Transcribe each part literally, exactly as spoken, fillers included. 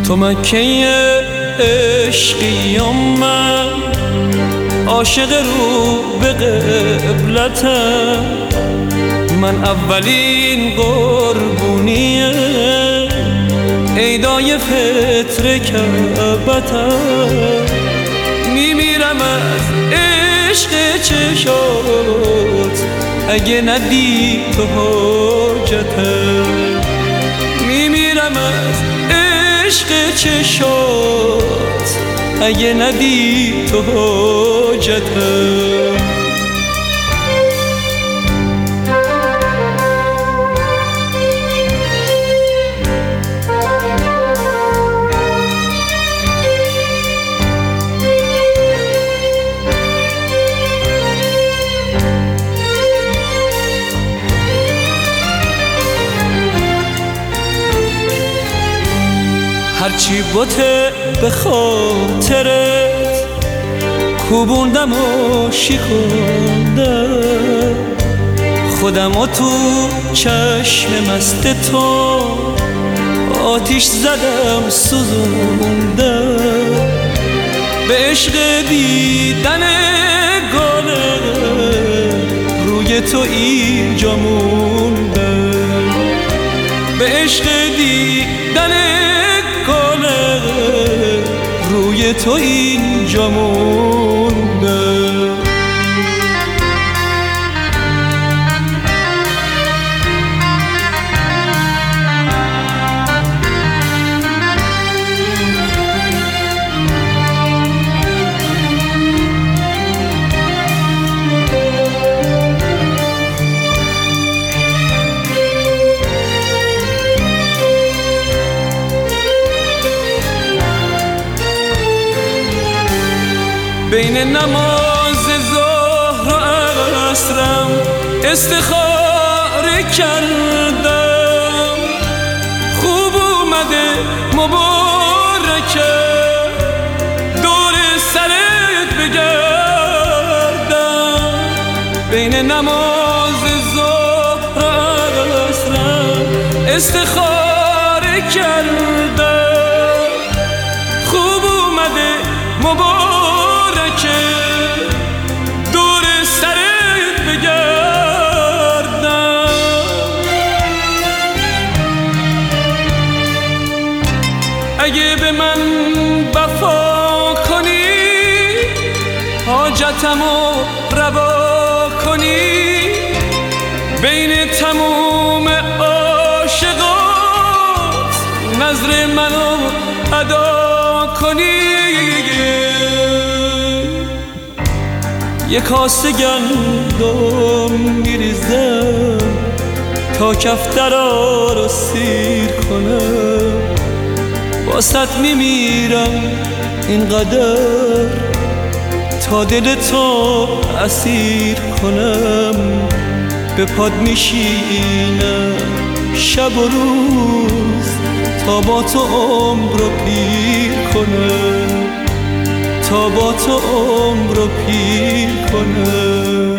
تو مکه عشقی و من عاشق رو به قبلتم. من اولین قربونیه عیدای فطر کعبتم. میمیرم از عشق چشات اگه ندی تو حاجتم. میمیرم از عشق چشات اگه ندی تو حاجتم. هرچی بوته به خاطرت کوبوندم و شیکوندم. خودم و تو چشم مست تو آتیش زدم سوزوندم. به عشق دیدن گاله روی تو اینجا موندم. به عشق دیدن روی تو اینجا مونده. بین نماز ظهر و عصرم استخاره کردم. خوب اومده مبارکه دور سرت بگردم. بین نماز ظهر و عصرم استخاره کردم. خوب اومده مبارکه دور سرت بگردم. اگه به من وفا کنی حاجتمو روا کنی بین تموم عاشقات نظر منو ادا کنی. یک کاسه گندم میریزم تا کفترا رو سیر کنم. واسط میمیرم اینقدر تا دل تو اسیر کنم. به پاد میشینم شب و روز تا با تو عمر رو پیر کنم. تا با تو عمر رو پیر کنم.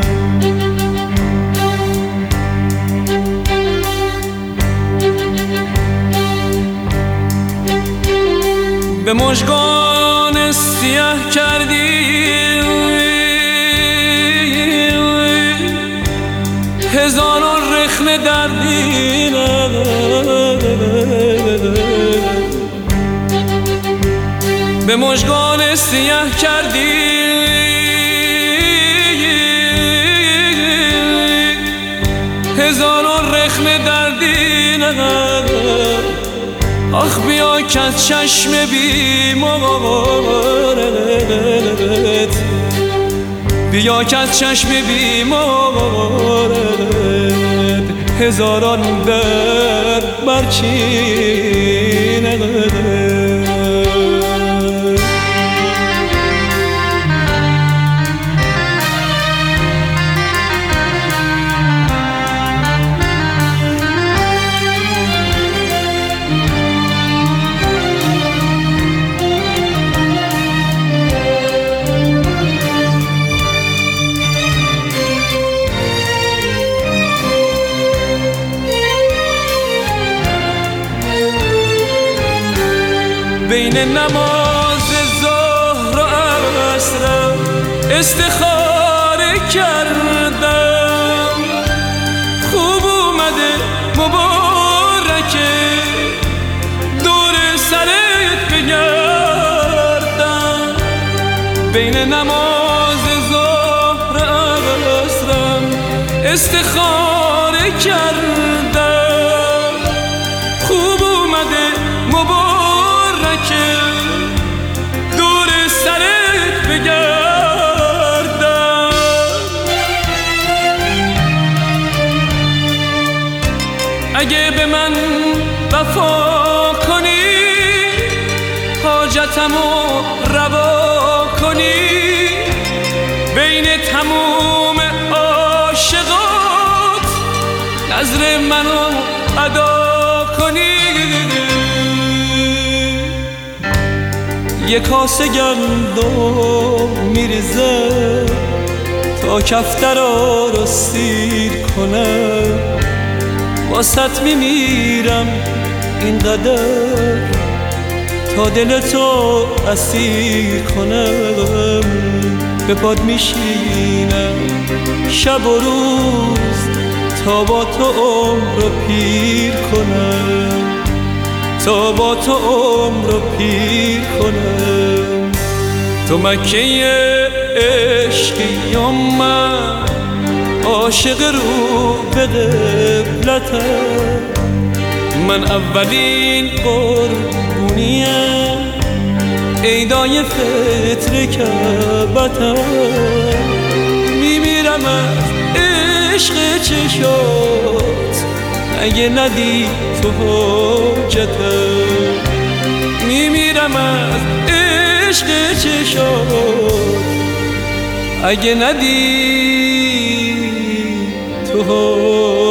به مژگان سیاه کردی هزاران رخنه دردی. به مژگان سیاه کردی هزاران رخنه دردی. آخ بیا که از چشم بیمارت بیا که از چشم بیمارت هزاران درد برچینه. بین نماز ظهر و عصرم استخاره کردم. خوب اومده مبارکه دور سرت بگردم. بین نماز ظهر و عصرم استخاره کردم. خوب اومده مبارکه دور سرت بگردم. اگه به من وفا کنی حاجتمو روا کنی بین تموم عاشقات نظر منو ادا کنی. یه کاسه گندم میریزه تا کفترا رو سیر کنم. واسط میمیرم اینقدر تا دلتو اسیر کنم. به پاد میشینم شب و روز تا با تو عمر رو پیر کنم. تا با تو عمر رو پیر کنم. تو مکه عشقی و من عاشق رو به قبلتم. من اولین قربونیم عیدای فطر کعبتم. میمیرم از عشق چشات اگه ندی تو حاجتم. میمیرم از عشق چشات اگه ندی تو حاجتم.